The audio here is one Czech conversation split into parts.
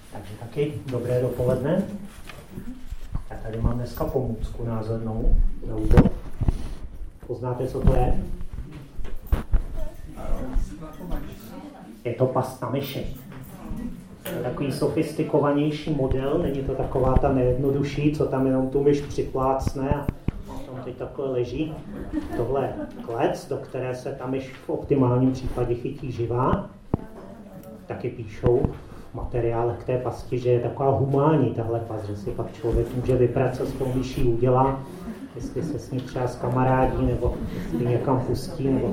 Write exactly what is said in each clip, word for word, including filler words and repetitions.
Takže taky dobré dopoledne. Já tady mám dneska pomůcku názornou na úvod. Poznáte, co to je? Je to past na myši. To je takový sofistikovanější model, není to taková ta nejjednodušší, co tam jenom tu myš připlácne a tam teď takhle leží. Tohle je klec, do které se ta myš v optimálním případě chytí živá. Taky píšou v materiálech k té pasti, že je taková humánní tahle past, že si pak člověk může vybrat, co s tou myší udělá, jestli se s ní třeba skamarádí, nebo jestli někam pustí, nebo...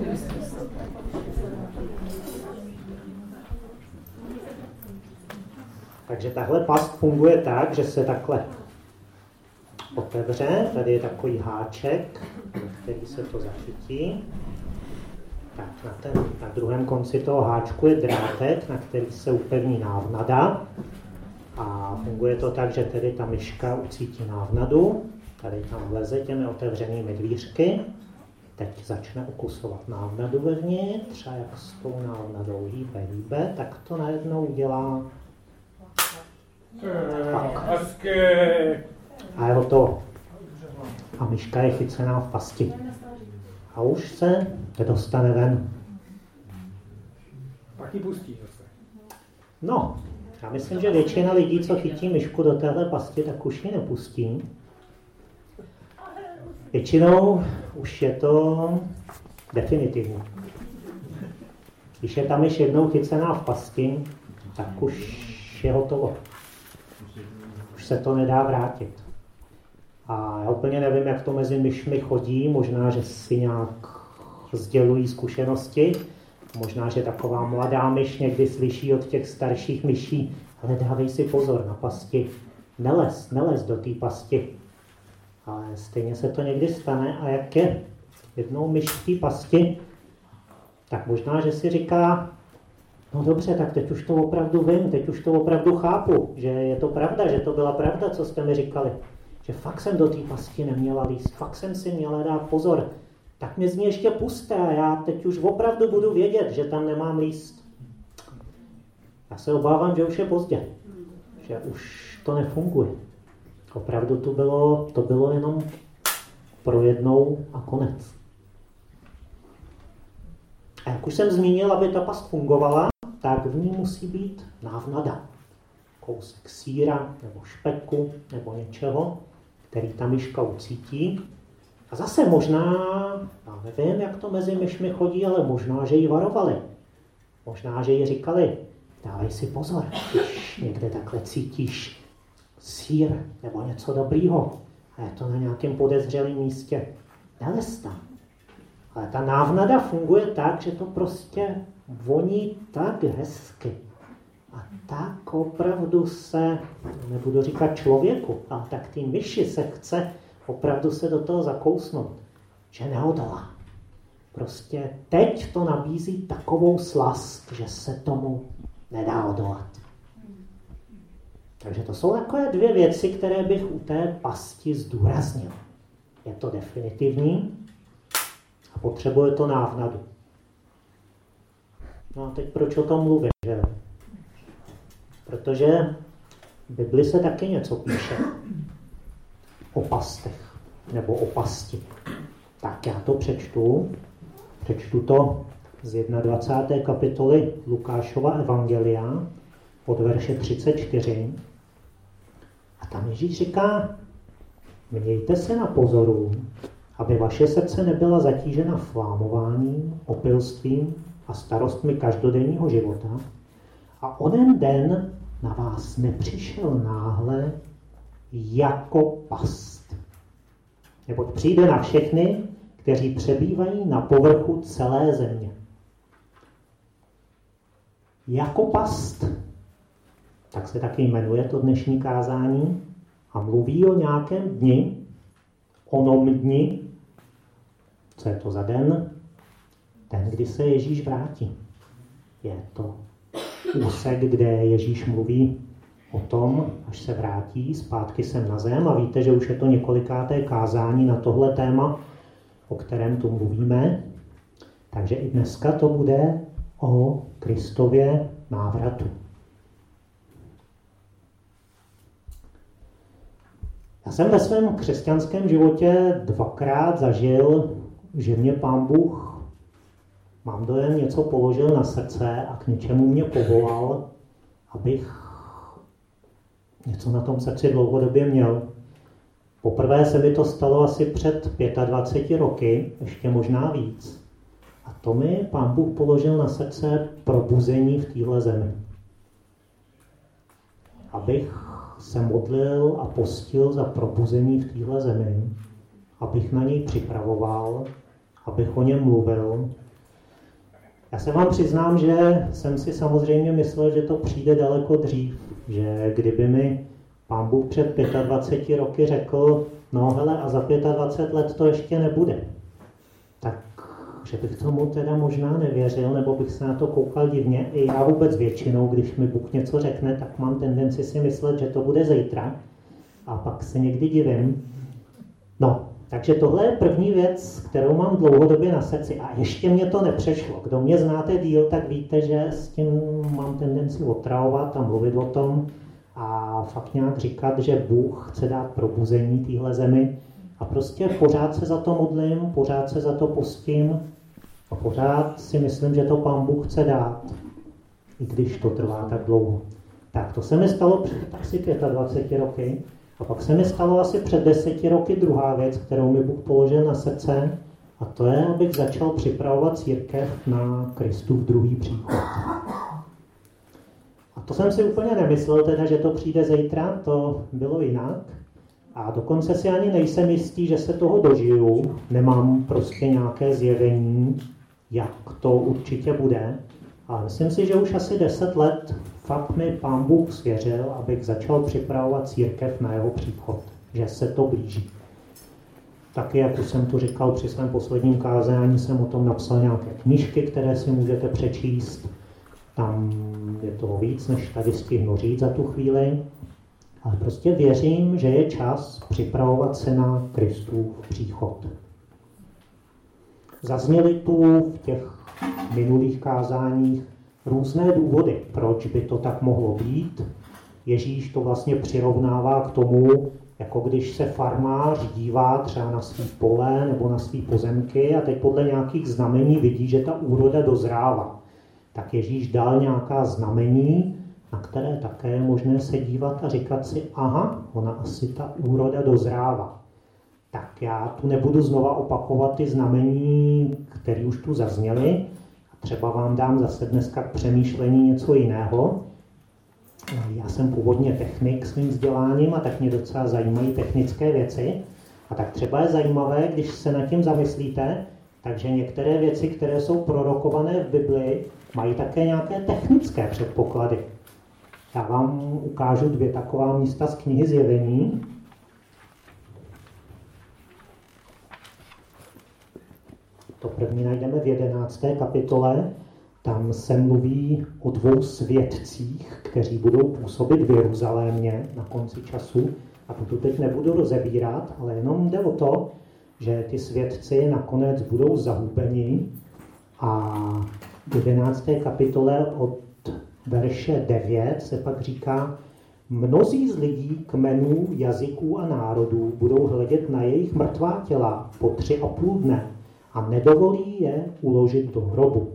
Takže tahle past funguje tak, že se takhle otevře. Tady je takový háček, na který se to zachytí. Tak na, ten, na druhém konci toho háčku je drátek, na který se upevní návnada. A funguje to tak, že tedy ta myška ucítí návnadu. Tady tam vleze těmi otevřenými dvířky. Teď začne ukusovat návnadu vevnitř a jak s tou návnadou hýbe, hýbe, tak to najednou udělá tak. A je hotovo. A myška je chycená v pasti. A už se dostane ven. Pak ji pustí zase. No, já myslím, že většina lidí, co chytí myšku do téhle pasti, tak už ji nepustí. Většinou už je to definitivní. Když je ta myš jednou chycená v pasti, tak už je hotovo. Už se to nedá vrátit. A já úplně nevím, jak to mezi myšmi chodí. Možná, že si nějak sdělují zkušenosti. Možná, že taková mladá myš někdy slyší od těch starších myší, ale dávej si pozor na pasti. Nelez, nelez do té pasti. Ale stejně se to někdy stane. A jak je jednou myš v té pasti, tak možná, že si říká, no dobře, tak teď už to opravdu vím, teď už to opravdu chápu, že je to pravda, že to byla pravda, co jste mi říkali. Že fakt jsem do té pasti neměla líst, fakt jsem si měla dát pozor. Tak mě z ní ještě puste a já teď už opravdu budu vědět, že tam nemám líst. Já se obávám, že už je pozdě, že už to nefunguje. Opravdu to bylo, to bylo jenom pro jednou a konec. A jak už jsem zmínil, aby ta past fungovala, tak v ní musí být návnada. Kousek sýra, nebo špeku, nebo něčeho, který ta myška ucítí. A zase možná, já nevím, jak to mezi myšmi chodí, ale možná, že jí varovali. Možná, že jí říkali, dávej si pozor, když někde takhle cítíš sýr nebo něco dobrýho a je to na nějakém podezřelém místě, nelez tam. Ale ta návnada funguje tak, že to prostě voní tak hezky. A tak opravdu se, nebudu říkat člověku, ale tak ty myši se chce opravdu se do toho zakousnout, že neodolá. Prostě teď to nabízí takovou slast, že se tomu nedá odolat. Takže to jsou takové dvě věci, které bych u té pasti zdůraznil. Je to definitivní a potřebuje to návnadu. No a teď proč o tom mluvím, že? Protože v Bibli se taky něco píše o pastech nebo o pasti. Tak já to přečtu. Přečtu to z dvacáté první kapitoly Lukášova evangelia od verše třicet čtyři. A tam Ježíš říká, mějte se na pozoru, aby vaše srdce nebyla zatížena flámováním, opilstvím a starostmi každodenního života a onen den na vás nepřišel náhle jako past. Neboť přijde na všechny, kteří přebývají na povrchu celé země. Jako past. Tak se taky jmenuje to dnešní kázání a mluví o nějakém dni, onom dni. Co je to za den? Den, kdy se Ježíš vrátí. Je to úsek, kde Ježíš mluví o tom, až se vrátí zpátky sem na zem. A víte, že už je to několikáté kázání na tohle téma, o kterém tu mluvíme. Takže i dneska to bude o Kristově návratu. Já jsem ve svém křesťanském životě dvakrát zažil, že mě Pán Bůh, mám dojem, něco položil na srdce a k něčemu mě povolal, abych něco na tom srdci dlouhodobě měl. Poprvé se mi to stalo asi před dvaceti pěti roky, ještě možná víc. A to mi Pán Bůh položil na srdce probuzení v téhle zemi. Abych se modlil a postil za probuzení v téhle zemi, abych na něj připravoval, abych o něm mluvil. Já se vám přiznám, že jsem si samozřejmě myslel, že to přijde daleko dřív, že kdyby mi Pán Bůh před dvaceti pěti roky řekl, no hele, a za dvacet pět let to ještě nebude, tak že bych tomu teda možná nevěřil, nebo bych se na to koukal divně. I já vůbec většinou, když mi Bůh něco řekne, tak mám tendenci si myslet, že to bude zítra. A pak se někdy divím. No, takže tohle je první věc, kterou mám dlouhodobě na srdci. A ještě mě to nepřešlo. Kdo mě znáte díl, tak víte, že s tím mám tendenci otravovat a mluvit o tom a fakt nějak říkat, že Bůh chce dát probuzení téhle zemi. A prostě pořád se za to modlím, pořád se za to postím a pořád si myslím, že to Pán Bůh chce dát, i když to trvá tak dlouho. Tak to se mi stalo před asi dvaceti pěti roky a pak se mi stalo asi před deseti roky druhá věc, kterou mi Bůh položil na srdce, a to je, abych začal připravovat církev na Kristův druhý příchod. A to jsem si úplně nemyslel, teda, že to přijde zítra, to bylo jinak. A dokonce si ani nejsem jistý, že se toho dožiju. Nemám prostě nějaké zjevení, jak to určitě bude. Ale myslím si, že už asi deset let fakt mi Pán Bůh svěřil, abych začal připravovat církev na jeho příchod. Že se to blíží. Taky, jak už jsem tu říkal při svém posledním kázání, jsem o tom napsal nějaké knížky, které si můžete přečíst. Tam je toho víc, než tady stihnu říct za tu chvíli. Ale prostě věřím, že je čas připravovat se na Kristův příchod. Zazněly tu v těch minulých kázáních různé důvody, proč by to tak mohlo být. Ježíš to vlastně přirovnává k tomu, jako když se farmář dívá třeba na svý pole nebo na svý pozemky a teď podle nějakých znamení vidí, že ta úroda dozrává. Tak Ježíš dal nějaká znamení, na které také je možné se dívat a říkat si, aha, ona asi ta úroda dozrává. Tak já tu nebudu znova opakovat ty znamení, které už tu zazněly. Třeba vám dám zase dneska k přemýšlení něco jiného. Já jsem původně technik svým vzděláním a tak mě docela zajímají technické věci. A tak třeba je zajímavé, když se nad tím zamyslíte, takže některé věci, které jsou prorokované v Biblii, mají také nějaké technické předpoklady. Já vám ukážu dvě taková místa z knihy Zjevení. To první najdeme v jedenácté kapitole. Tam se mluví o dvou svědcích, kteří budou působit v Jeruzalémě na konci času. A to tu teď nebudu rozebírat, ale jenom jde o to, že ty svědci nakonec budou zahubeni. A v jedenácté kapitole od verše devět se pak říká, mnozí z lidí, kmenů, jazyků a národů budou hledět na jejich mrtvá těla po tři a půl dne a nedovolí je uložit do hrobu.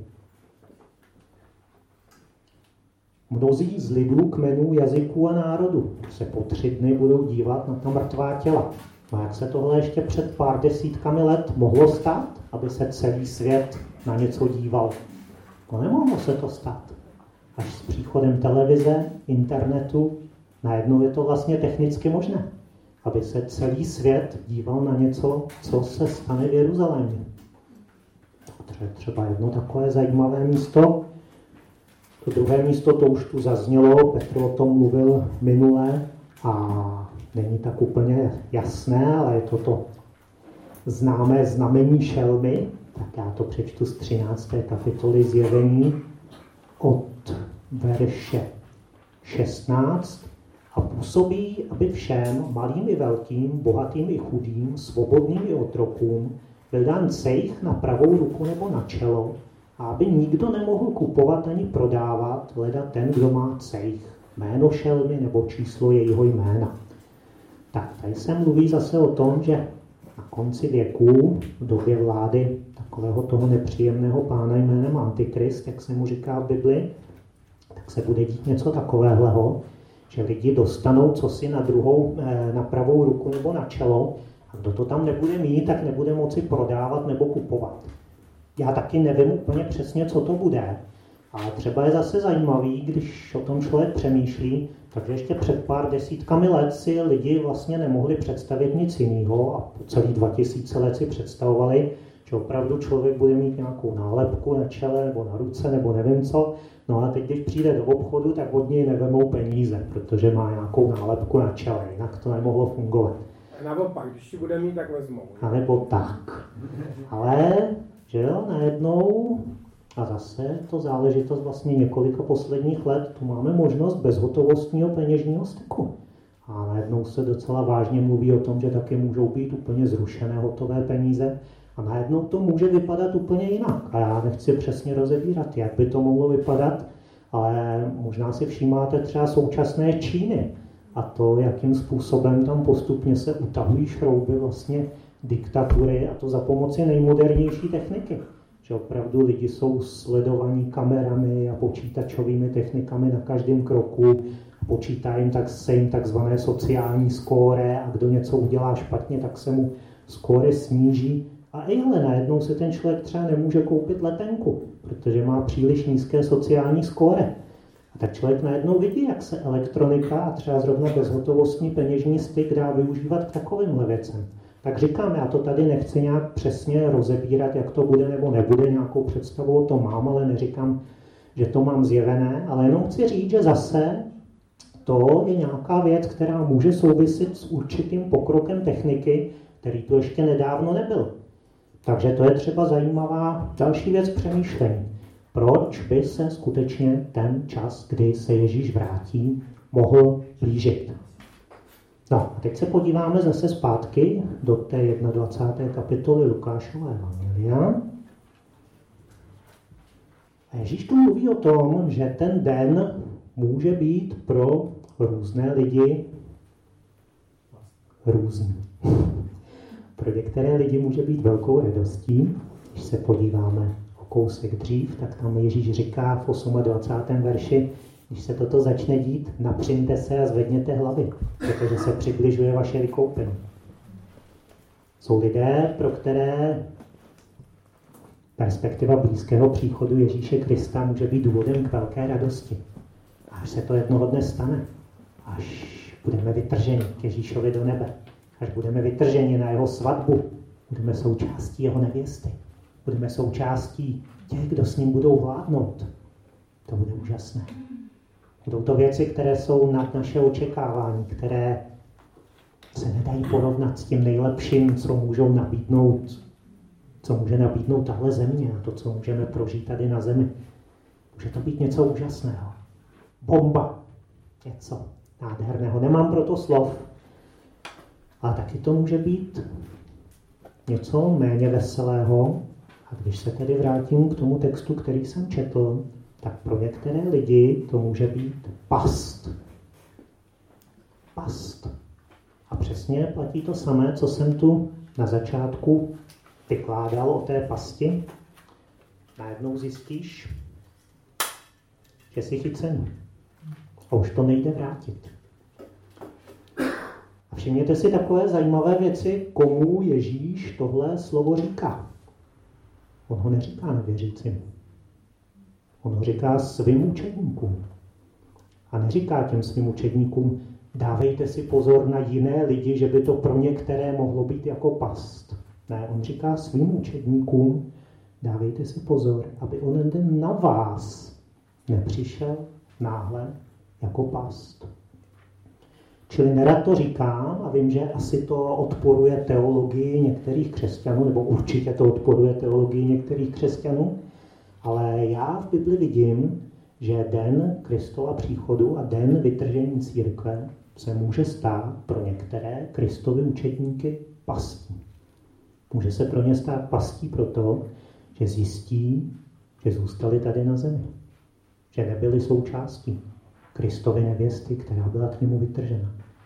Mnozí z lidů, kmenů, jazyků a národů se po tři dny budou dívat na ta mrtvá těla. A jak se tohle ještě před pár desítkami let mohlo stát, aby se celý svět na něco díval? No nemohlo se to stát. Až s příchodem televize, internetu, najednou je to vlastně technicky možné, aby se celý svět díval na něco, co se stane v Jeruzalémě. To je třeba jedno takové zajímavé místo. To druhé místo, to už tu zaznělo, Petr o tom mluvil minule a není tak úplně jasné, ale je to to známé znamení šelmy, tak já to přečtu z třinácté kapitoly Zjevení od verše šestnáct. A působí, aby všem, malým i velkým, bohatým i chudým, svobodným i otrokům, byl dán cejch na pravou ruku nebo na čelo, a aby nikdo nemohl kupovat ani prodávat, leda ten, kdo má cejch, jméno šelmy nebo číslo jejího jména. Tak, tady se mluví zase o tom, že na konci věků, v době vlády takového toho nepříjemného pána jménem Antikrist, jak se mu říká v Bibli, tak se bude dít něco takového, že lidi dostanou cosi na druhou, na pravou ruku nebo na čelo a kdo to tam nebude mít, tak nebude moci prodávat nebo kupovat. Já taky nevím úplně přesně, co to bude, ale třeba je zase zajímavý, když o tom člověk přemýšlí, takže ještě před pár desítkami let si lidi vlastně nemohli představit nic jiného a po celý dva tisíce let si představovali, že opravdu člověk bude mít nějakou nálepku na čele nebo na ruce nebo nevím co. No a teď, když přijde do obchodu, tak od něj nevemou peníze, protože má nějakou nálepku na čele, jinak to nemohlo fungovat. A naopak, když ji bude mít, tak vezmou. A nebo tak. Ale, že jo, najednou, a zase to záležitost vlastně několika posledních let, tu máme možnost bezhotovostního peněžního styku. A najednou se docela vážně mluví o tom, že taky můžou být úplně zrušené hotové peníze. A najednou to může vypadat úplně jinak. A já nechci přesně rozebírat, jak by to mohlo vypadat, ale možná si všímáte třeba současné Číny a to, jakým způsobem tam postupně se utahují šrouby vlastně diktatury a to za pomoci nejmodernější techniky. Že opravdu lidi jsou sledovaní kamerami a počítačovými technikami na každém kroku, počítá jim tak, se jim takzvané sociální skóre a kdo něco udělá špatně, tak se mu skóre sníží. A i ale najednou si ten člověk třeba nemůže koupit letenku, protože má příliš nízké sociální skóre. A tak člověk najednou vidí, jak se elektronika a třeba zrovna bezhotovostní peněžní styk dá využívat k takovýmhle věcem. Tak říkám, já to tady nechci nějak přesně rozebírat, jak to bude nebo nebude, nějakou představu o tom mám, ale neříkám, že to mám zjevené, ale jenom chci říct, že zase to je nějaká věc, která může souviset s určitým pokrokem techniky, který tu ještě nedávno nebyl. Takže to je třeba zajímavá další věc k přemýšlení. Proč by se skutečně ten čas, kdy se Ježíš vrátí, mohl blížit? No a teď se podíváme zase zpátky do té dvacáté první kapitoly Lukášova evangelia. A Ježíš tu mluví o tom, že ten den může být pro různé lidi různý. Pro některé lidi může být velkou radostí. Když se podíváme o kousek dřív, tak tam Ježíš říká v dvacátém osmém verši, když se toto začne dít, napřiňte se a zvedněte hlavy, protože se přibližuje vaše vykoupení. Jsou lidé, pro které perspektiva blízkého příchodu Ježíše Krista může být důvodem k velké radosti. Až se to jednoho dne stane, až budeme vytrženi k Ježíšovi do nebe, až budeme vytrženi na jeho svatbu, budeme součástí jeho nevěsty, budeme součástí těch, kdo s ním budou vládnout. To bude úžasné. Budou to věci, které jsou nad naše očekávání, které se nedají porovnat s tím nejlepším, co můžou nabídnout, co může nabídnout tahle země a to, co můžeme prožít tady na zemi. Může to být něco úžasného. Bomba. Něco nádherného. Nemám proto slov. Ale taky to může být něco méně veselého. A když se tedy vrátím k tomu textu, který jsem četl, tak pro některé lidi to může být past. Past. A přesně platí to samé, co jsem tu na začátku vykládal o té pasti. Najednou zjistíš, že jsi chycený. A už to nejde vrátit. A všimněte si takové zajímavé věci, komu Ježíš tohle slovo říká. On ho neříká nevěřícím. On ho říká svým učedníkům. A neříká těm svým učedníkům, dávejte si pozor na jiné lidi, že by to pro některé mohlo být jako past. Ne, on říká svým učedníkům, dávejte si pozor, aby onen den na vás nepřišel náhle jako past. Čili nerad to říkám a vím, že asi to odporuje teologii některých křesťanů, nebo určitě to odporuje teologii některých křesťanů, ale já v Bibli vidím, že den Kristova příchodu a den vytržení církve se může stát pro některé Kristovy učedníky pastí. Může se pro ně stát pastí proto, že zjistí, že zůstali tady na zemi. Že nebyli součástí Kristovy nevěsty, která byla k němu vytržena.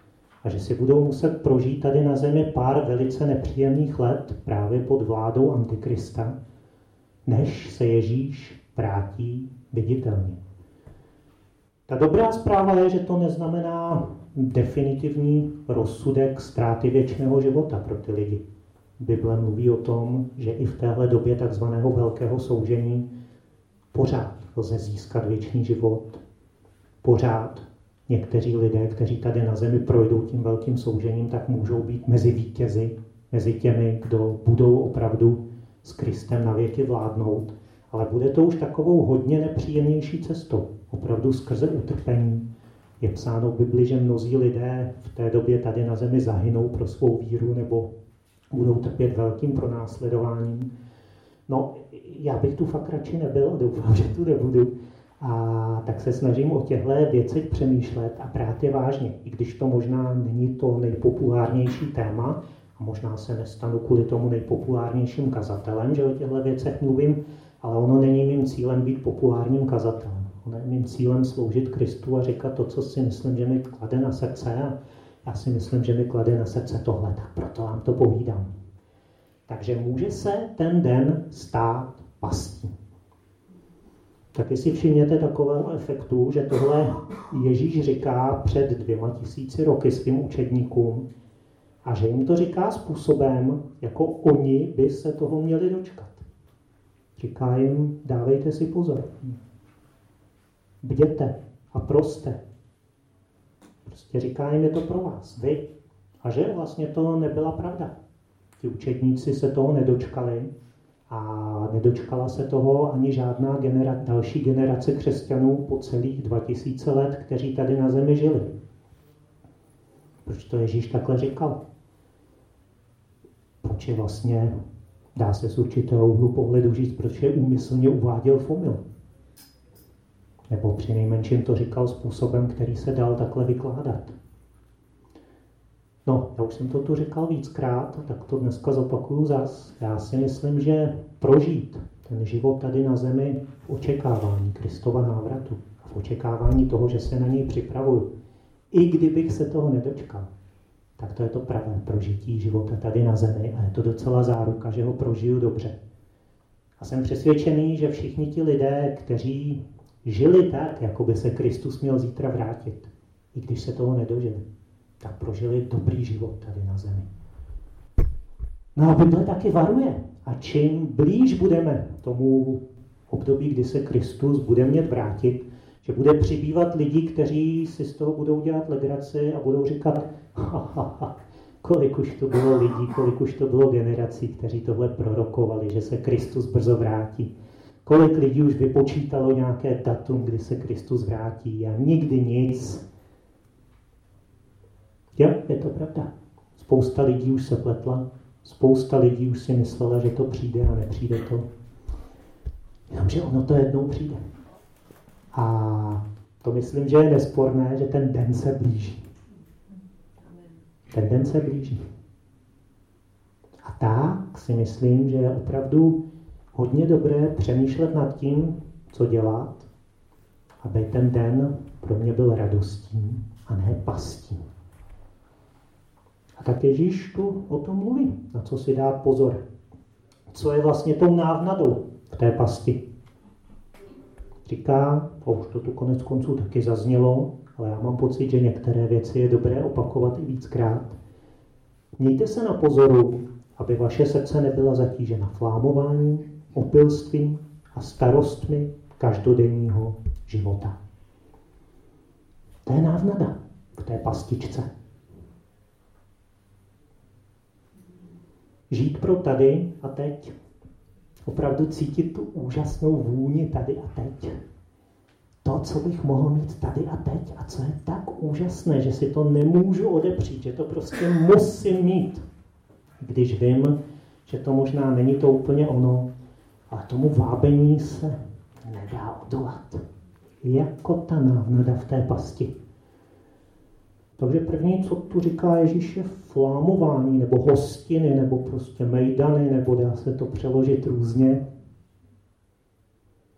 a že si budou muset prožít tady na zemi pár velice nepříjemných let právě pod vládou Antikrista, než se Ježíš vrátí viditelně. Ta dobrá zpráva je, že to neznamená definitivní rozsudek ztráty věčného života pro ty lidi. Bible mluví o tom, že i v téhle době takzvaného velkého soužení pořád lze získat věčný život. Pořád někteří lidé, kteří tady na zemi projdou tím velkým soužením, tak můžou být mezi vítězi, mezi těmi, kdo budou opravdu s Kristem na věky vládnout. Ale bude to už takovou hodně nepříjemnější cestou. Opravdu skrze utrpení. Je psáno v Bibli, že mnozí lidé v té době tady na zemi zahynou pro svou víru nebo budou trpět velkým pronásledováním. No, já bych tu fakt radši nebyl a doufám, že tu nebudu. A tak se snažím o těchto věcech přemýšlet a brát je vážně. I když to možná není to nejpopulárnější téma, a možná se nestanu kvůli tomu nejpopulárnějším kazatelem, že o těchto věcech mluvím, ale ono není mým cílem být populárním kazatelem. Ono je mým cílem sloužit Kristu a říkat to, co si myslím, že mi klade na srdce. A já si myslím, že mi klade na srdce tohle, tak proto vám to povídám. Takže může se ten den stát pastí. Taky si všimněte takového efektu, že tohle Ježíš říká před dvěma tisíci roky svým učedníkům a že jim to říká způsobem, jako oni by se toho měli dočkat. Říká jim, dávejte si pozor. Bděte a proste. Prostě říká jim, je to pro vás, vy. A že vlastně to nebyla pravda. Ti učedníci se toho nedočkali a nedočkala se toho ani žádná genera- další generace křesťanů po celých dva tisíce let, kteří tady na zemi žili. Proč to Ježíš takhle říkal? Proč je vlastně, dá se z určitého úhlu pohledu říct, proč je úmyslně uváděl v omyl? Nebo přinejmenším to říkal způsobem, který se dal takhle vykládat. No, já už jsem to tu říkal víckrát, tak to dneska zopakuju zas. Já si myslím, že prožít ten život tady na zemi v očekávání Kristova návratu, v očekávání toho, že se na něj připravuju, i kdybych se toho nedočkal, tak to je to pravé prožití života tady na zemi a je to docela záruka, že ho prožiju dobře. A jsem přesvědčený, že všichni ti lidé, kteří žili tak, jako by se Kristus měl zítra vrátit, i když se toho nedožili, tak prožili dobrý život tady na zemi. No a Bible taky varuje. A čím blíž budeme tomu období, kdy se Kristus bude mět vrátit, že bude přibývat lidí, kteří si z toho budou dělat legraci a budou říkat, ha, ha, ha, kolik už to bylo lidí, kolik už to bylo generací, kteří tohle prorokovali, že se Kristus brzo vrátí. Kolik lidí už vypočítalo nějaké datum, kdy se Kristus vrátí a nikdy nic. Jo, je to pravda. Spousta lidí už se pletla, spousta lidí už si myslela, že to přijde a nepřijde to. Jenomže ono to jednou přijde. A to myslím, že je nesporné, že ten den se blíží. Ten den se blíží. A tak si myslím, že je opravdu hodně dobré přemýšlet nad tím, co dělat, aby ten den pro mě byl radostí a ne pastí. A tak Ježíš tu o tom mluví, na co si dát pozor. Co je vlastně tou návnadou v té pasti. Říká, a už to tu konec konců taky zaznělo, ale já mám pocit, že některé věci je dobré opakovat i víckrát. Mějte se na pozoru, aby vaše srdce nebyla zatížena flámováním, opilstvím a starostmi každodenního života. To je návnada v té pastičce. Žít pro tady a teď. Opravdu cítit tu úžasnou vůni tady a teď. To, co bych mohl mít tady a teď a co je tak úžasné, že si to nemůžu odepřít, že to prostě musím mít. Když vím, že to možná není to úplně ono, ale tomu vábení se nedá odolat. Jako ta návnada v té pasti. Takže první, co tu říká Ježíš, je flámování, nebo hostiny, nebo prostě mejdany, nebo dá se to přeložit různě.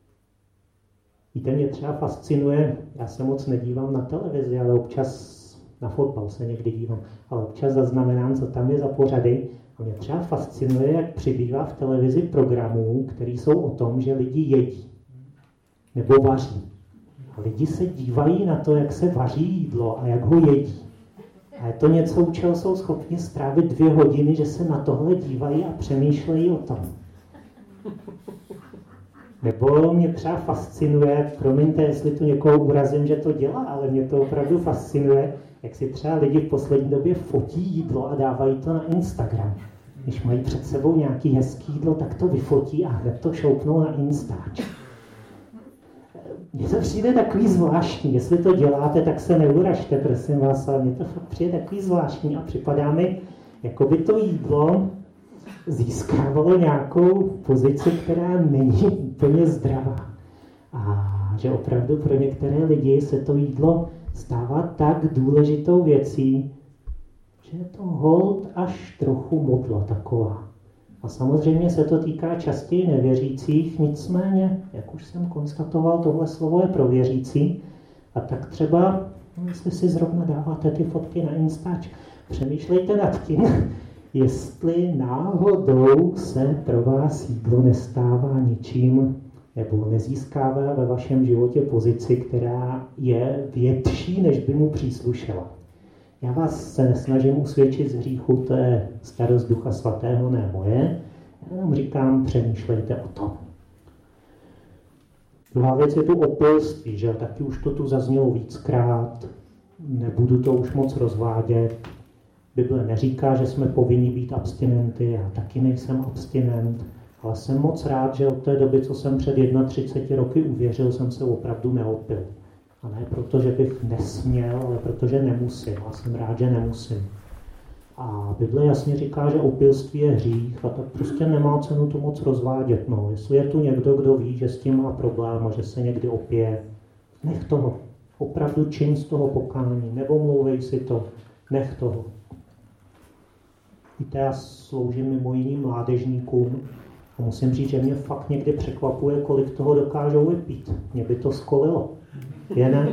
Víte, mě třeba fascinuje, já se moc nedívám na televizi, ale občas Na fotbal se někdy dívám, ale občas zaznamenám, co tam je za pořady. A mě třeba fascinuje, jak přibývá v televizi programů, které jsou o tom, že lidi jedí nebo vaří. A lidi se dívají na to, jak se vaří jídlo a jak ho jedí. A je to něco, u čeho jsou schopni strávit dvě hodiny, že se na tohle dívají a přemýšlejí o tom. Nebo mě třeba fascinuje, promiňte, jestli tu někoho urazím, že to dělá, ale mě to opravdu fascinuje, jak si třeba lidi v poslední době fotí jídlo a dávají to na Instagram. Když mají před sebou nějaký hezký jídlo, tak to vyfotí a hned to šoupnou na Instač. Mně to přijde takový zvláštní. Jestli to děláte, tak se neuražte, prosím vás, ale mně to fakt přijde takový zvláštní a připadá mi, jako by to jídlo získávalo nějakou pozici, která není úplně zdravá. A že opravdu pro některé lidi se to jídlo stává tak důležitou věcí, že je to hold až trochu modla taková. A samozřejmě se to týká častěji nevěřících, nicméně, jak už jsem konstatoval, tohle slovo je pro věřící. A tak třeba, jestli si zrovna dáváte ty fotky na Instač, přemýšlejte nad tím, jestli náhodou se pro vás jídlo nestává ničím, nebo nezískává ve vašem životě pozici, která je větší, než by mu příslušela. Já vás se nesnažím usvědčit z hříchu, to je starost Ducha Svatého, ne moje. Já jenom říkám, přemýšlejte o tom. Druhá věc je tu opilství, že taky už to tu zaznělo víckrát, nebudu to už moc rozvádět. Bible neříká, že jsme povinni být abstinenty, já taky nejsem abstinent, ale jsem moc rád, že od té doby, co jsem před třiceti jednou roky uvěřil, jsem se opravdu neopil. A ne proto, že bych nesměl, ale protože nemusím. A jsem rád, že nemusím. A Bible jasně říká, že opilství je hřích a tak prostě nemá cenu to moc rozvádět. No, jestli je tu někdo, kdo ví, že s tím má problém a že se někdy opije, nech toho. Opravdu čin z toho pokání. Neomlouvej si to. Nech toho. Víte, já sloužím mimo jiným mládežníkům a musím říct, že mě fakt někdy překvapuje, kolik toho dokážou vypít. Mě by to skolilo. Je ne?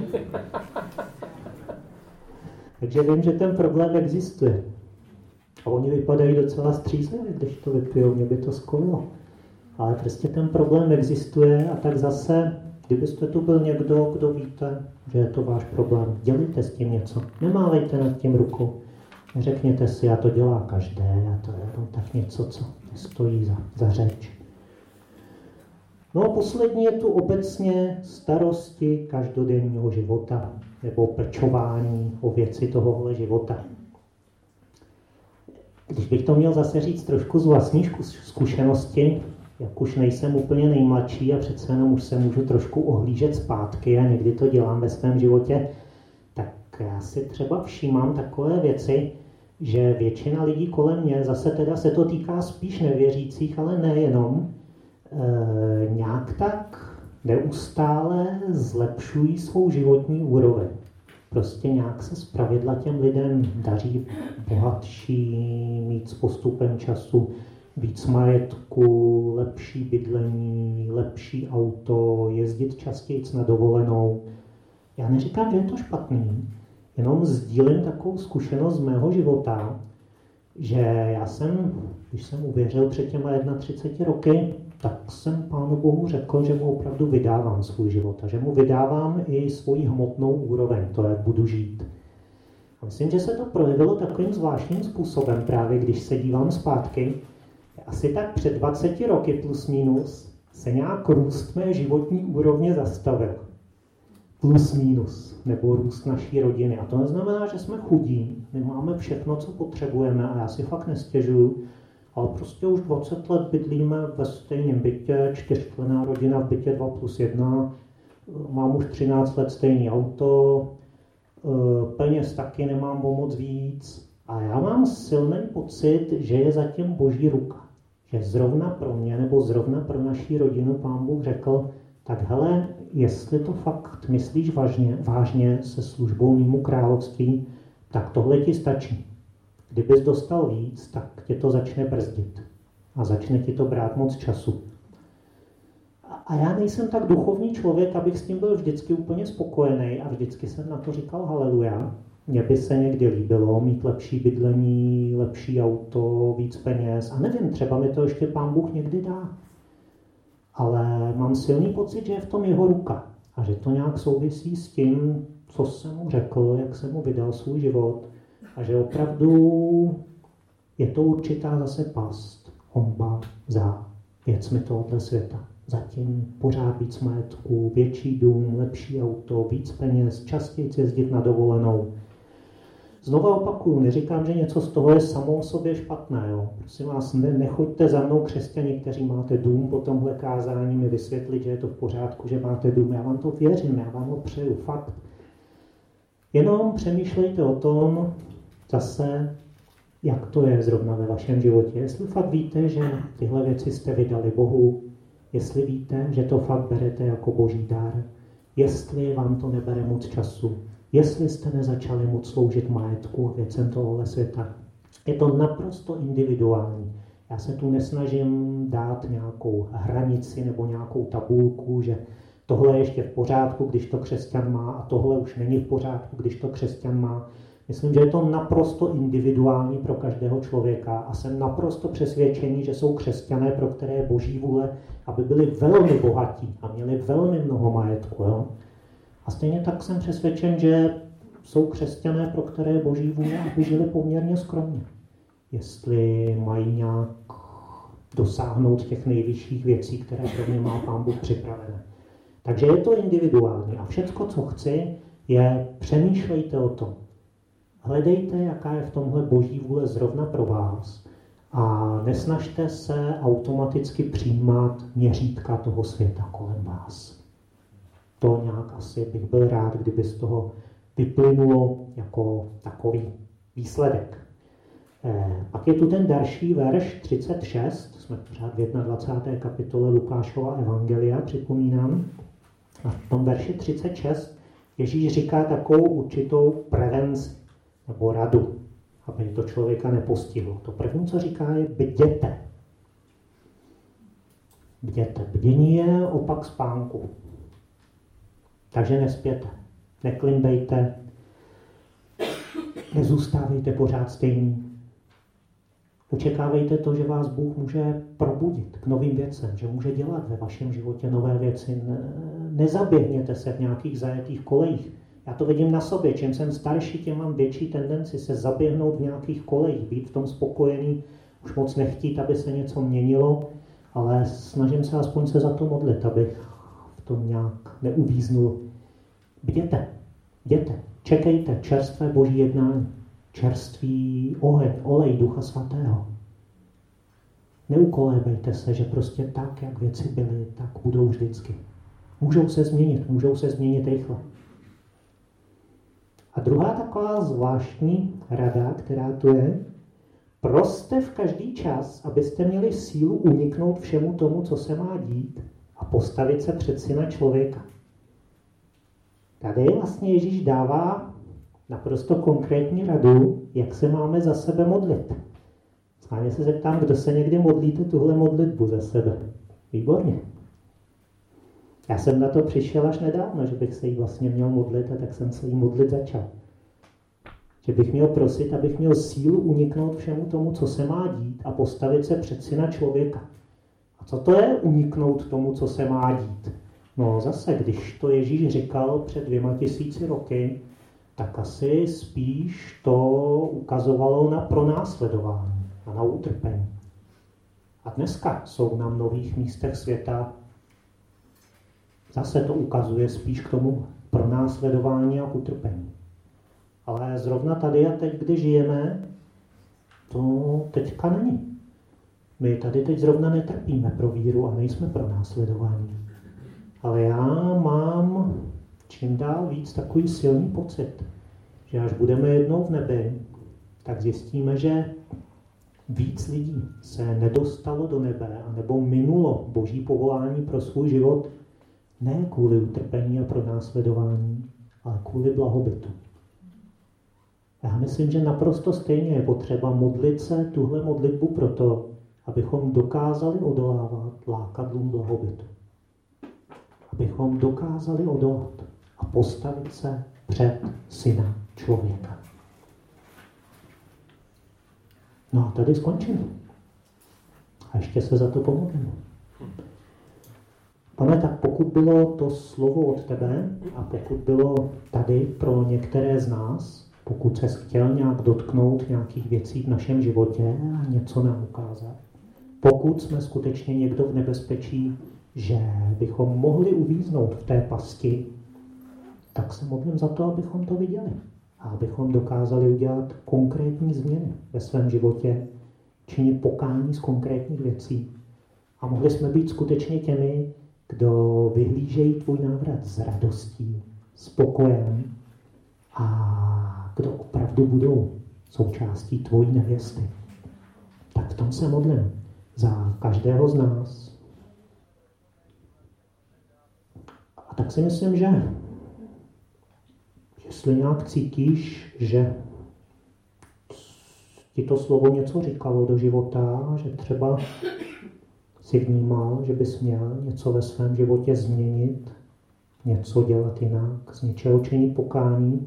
Takže vím, že ten problém existuje. A oni vypadají docela střízlivě, když to vypijou, mě by to skolilo. Ale prostě ten problém existuje a tak zase, kdybyste tu byl někdo, kdo víte, že je to váš problém, dělejte s tím něco. Nemávejte nad tím rukou. Neřekněte si, a to dělá každé, a to je jenom tak něco, co stojí za, za řeč. No a poslední je tu obecně starosti každodenního života nebo pečování o věci tohohle života. Když bych to měl zase říct trošku z vlastní zkušenosti, jak už nejsem úplně nejmladší a přece jenom už se můžu trošku ohlížet zpátky a někdy to dělám ve svém životě, tak já si třeba všímám takové věci, že většina lidí kolem mě, zase teda se to týká spíš nevěřících, ale nejenom, e, nějak tak neustále zlepšují svou životní úroveň. Prostě nějak se zpravidla těm lidem daří bohatší, mít s postupem času víc majetku, lepší bydlení, lepší auto, jezdit častěji na dovolenou. Já neříkám, že je to špatný, jenom sdílím takovou zkušenost z mého života, že já jsem, když jsem uvěřil před těma třiceti jednou roky, tak jsem Pánu Bohu řekl, že mu opravdu vydávám svůj život a že mu vydávám i svoji hmotnou úroveň, to, jak budu žít. A myslím, že se to projevilo takovým zvláštním způsobem, právě když se dívám zpátky. Asi tak před dvaceti roky plus minus se nějak růst mé životní úrovně zastavil. Plus minus, nebo růst naší rodiny. A to neznamená, že jsme chudí, my máme všechno, co potřebujeme a já si fakt nestěžuju, ale prostě už dvacet let bydlíme ve stejném bytě, čtyřčlenná rodina v bytě dva plus jedna, mám už třináct let stejný auto, peněz taky nemám o moc víc a já mám silný pocit, že je zatím Boží ruka. Že zrovna pro mě nebo zrovna pro naší rodinu Pán Bůh řekl, tak hele, jestli to fakt myslíš vážně, vážně se službou mému království, tak tohle ti stačí. Kdybys dostal víc, tak tě to začne brzdit a začne ti to brát moc času. A já nejsem tak duchovní člověk, abych s tím byl vždycky úplně spokojený a vždycky jsem na to říkal haleluja. mně by se někdy líbilo mít lepší bydlení, lepší auto, víc peněz. A nevím, třeba mi to ještě Pán Bůh někdy dá. Ale mám silný pocit, že je v tom jeho ruka. A že to nějak souvisí s tím, co jsem mu řekl, jak jsem mu vydal svůj život. A že opravdu je to určitá zase past, honba za věcmi tohoto světa. Zatím pořád víc majetku, větší dům, lepší auto, víc peněz, častěji jezdit na dovolenou. Znova opakuju, neříkám, že něco z toho je samo o sobě špatné. Jo. Prosím vás, ne, nechoďte za mnou křesťani, kteří máte dům po tomhle kázání, mi vysvětlit, že je to v pořádku, že máte dům. Já vám to věřím, já vám ho přeju, fakt. Jenom přemýšlejte o tom zase, jak to je zrovna ve vašem životě. Jestli fakt víte, že tyhle věci jste vydali Bohu, jestli víte, že to fakt berete jako boží dar, jestli vám to nebere moc času, jestli jste nezačali moc sloužit majetku a věcem tohohle světa. Je to naprosto individuální. Já se tu nesnažím dát nějakou hranici nebo nějakou tabulku, že tohle je ještě v pořádku, když to křesťan má, a tohle už není v pořádku, když to křesťan má. Myslím, že je to naprosto individuální pro každého člověka a jsem naprosto přesvědčený, že jsou křesťané, pro které je boží vůle, aby byli velmi bohatí a měli velmi mnoho majetku. Jo? A stejně tak jsem přesvědčen, že jsou křesťané, pro které je boží vůle, aby žili poměrně skromně. Jestli mají nějak dosáhnout těch nejvyšších věcí, které pro ně má Pán Bůh připravené. Takže je to individuální a všecko, co chci, je přemýšlejte o tom. Hledejte, jaká je v tomhle boží vůle zrovna pro vás a nesnažte se automaticky přijímat měřítka toho světa kolem vás. To nějak asi bych byl rád, kdyby z toho vyplynulo jako takový výsledek. Eh, pak je tu ten další verš třicet šest, jsme pořád v dvacáté první kapitole Lukášova evangelia, připomínám. A v tom verši třicet šest Ježíš říká takovou určitou prevenci nebo radu, aby to člověka nepostihlo. To první, co říká, je bděte. Bděte. Bdění je opak spánku. Takže nespěte, neklimbejte, nezůstávejte pořád stejný. Očekávejte to, že vás Bůh může probudit k novým věcem, že může dělat ve vašem životě nové věci. Nezaběhněte se v nějakých zajetých kolejích. Já to vidím na sobě. Čím jsem starší, tím mám větší tendenci se zaběhnout v nějakých kolejích, být v tom spokojený, už moc nechtít, aby se něco měnilo, ale snažím se aspoň se za to modlit, abych v tom nějak neuvíznul. Bděte, bděte, čekejte čerstvé boží jednání, čerstvý oheň, olej Ducha Svatého. Neukolébejte se, že prostě tak, jak věci byly, tak budou vždycky. Můžou se změnit, můžou se změnit rychle. A druhá taková zvláštní rada, která tu je, proste v každý čas, abyste měli sílu uniknout všemu tomu, co se má dít a postavit se před Syna člověka. Tady vlastně Ježíš dává naprosto konkrétní radu, jak se máme za sebe modlit. Schválně se zeptám, kdo se někdy modlíte tuhle modlitbu za sebe. Výborně. Já jsem na to přišel až nedávno, že bych se jí vlastně měl modlit, a tak jsem se jí modlit začal. Že bych měl prosit, abych měl sílu uniknout všemu tomu, co se má dít a postavit se před Syna člověka. A co to je uniknout tomu, co se má dít? No zase, když to Ježíš říkal před dvěma tisíci roky, tak asi spíš to ukazovalo na pronásledování a na utrpení. A dneska jsou na mnohých místech světa, zase to ukazuje spíš k tomu pronásledování a utrpení. Ale zrovna tady a teď, kdy žijeme, to teďka není. My tady teď zrovna netrpíme pro víru a nejsme pronásledováni. Ale já mám čím dál víc takový silný pocit, že až budeme jednou v nebi, tak zjistíme, že víc lidí se nedostalo do nebe anebo minulo boží povolání pro svůj život ne kvůli utrpení a pronásledování, ale kvůli blahobytu. Já myslím, že naprosto stejně je potřeba modlit se tuhle modlitbu proto, abychom dokázali odolávat lákadlům blahobytu. Abychom dokázali odolat a postavit se před Syna člověka. No a tady skončím. A ještě se za to pomodlím. Pane, tak pokud bylo to slovo od tebe a pokud bylo tady pro některé z nás, pokud ses chtěl nějak dotknout nějakých věcí v našem životě a něco nám ukázat, pokud jsme skutečně někdo v nebezpečí, že bychom mohli uvíznout v té pasti, tak se modlím za to, abychom to viděli a abychom dokázali udělat konkrétní změny ve svém životě, činit pokání z konkrétních věcí. A mohli jsme být skutečně těmi, kdo vyhlížejí tvůj návrat s radostí, s pokojem a kdo opravdu budou součástí tvojí nevěsty. Tak v tom se modlím za každého z nás. A tak si myslím, že jestli nějak cítíš, že ti to slovo něco říkalo do života, že třeba si vnímal, že bys měl něco ve svém životě změnit, něco dělat jinak, z něčeho činit pokání,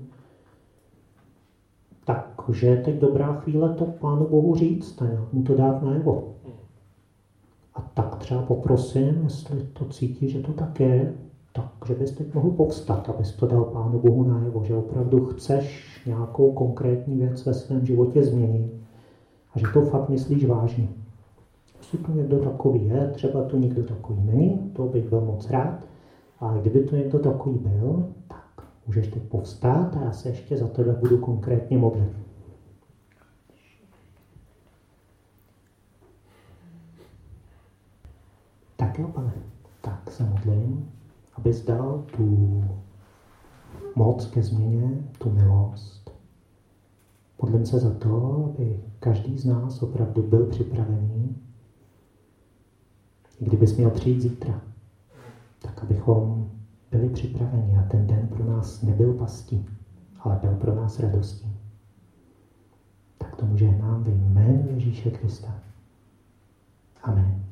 takže je teď dobrá chvíle to Pánu Bohu říct a nějak mu to dát najevo. A tak třeba poprosím, jestli to cítí, že to tak je, takže bys teď mohl povstat, abys to dal Pánu Bohu najevo, že opravdu chceš nějakou konkrétní věc ve svém životě změnit a že to fakt myslíš vážně. Jestli tu někdo takový je, třeba tu někdo takový není, to bych byl moc rád, a kdyby tu někdo takový byl, tak můžeš teď povstát a já se ještě za tebe budu konkrétně modlit. Tak jo, Pane, tak se modlím, abys dal tu moc ke změně, tu milost. Modlím se za to, aby každý z nás opravdu byl připravený, i kdybys měl přijít zítra, tak abychom byli připraveni a ten den pro nás nebyl pastí, ale byl pro nás radostí. Tak tomu žehnám ve jménu Ježíše Krista. Amen.